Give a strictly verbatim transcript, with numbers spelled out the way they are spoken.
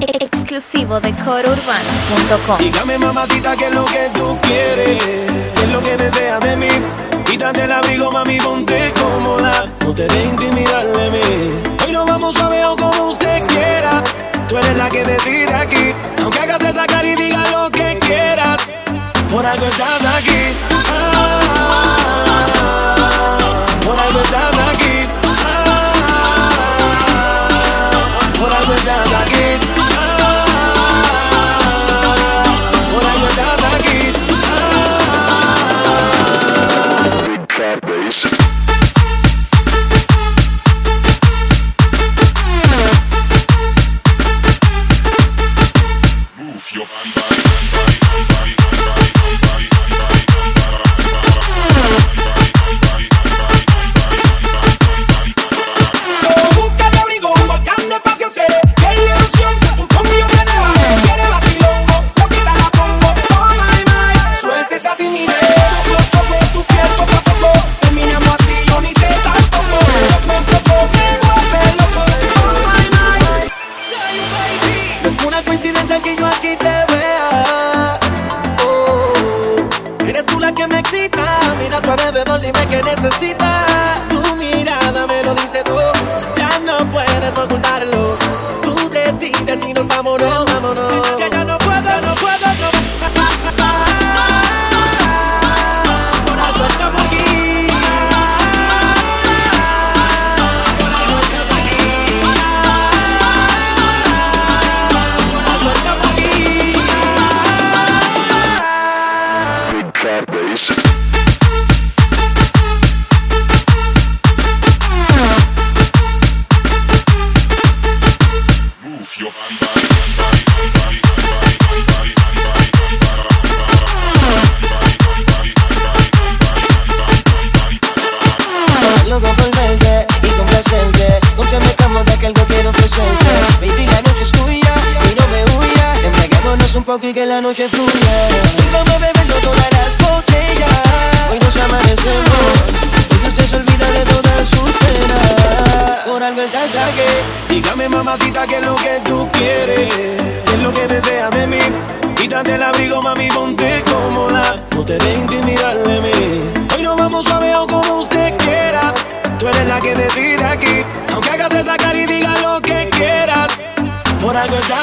Exclusivo de coro urbano punto com. Dígame, mamacita, qué es lo que tú quieres, qué es lo que deseas de mí. Quítate el abrigo, mami, ponte cómoda, no te dejes intimidar de mí. Hoy nos vamos a ver como usted quiera, tú eres la que decide aquí. Aunque hagas esa cara y digas lo que quieras, por algo estás aquí. Ah, por algo estás aquí. Ah, por algo estás aquí. Dime qué necesitas. Tu mirada me lo dice todo. Ya no puedes ocultarlo. Tú decides y nos vámonos, vámonos. Que ya no puedo, no puedo, no. Por algo estamos aquí. Por algo estamos aquí. Por algo estamos aquí. Loco por verte y complacerte, porque me camo de que algo quiero ofrecerte. Baby, la noche es tuya y no me huya. Embriaguémonos un poco y que la noche fluya. Y vamos a beberlo todas las botellas. Hoy nos amanecemos, hoy usted se olvida de todas sus penas. Por algo estás aquí. Dígame, mamacita, qué es lo que tú quieres, qué es lo que deseas de mí. Quítate el abrigo, mami, ponte cómoda, no te dejes intimidar de mí. Hoy nos vamos a ver como usted quiera, tú eres la que decide aquí. Aunque hagas esa cara y digas lo que quieras, por algo estás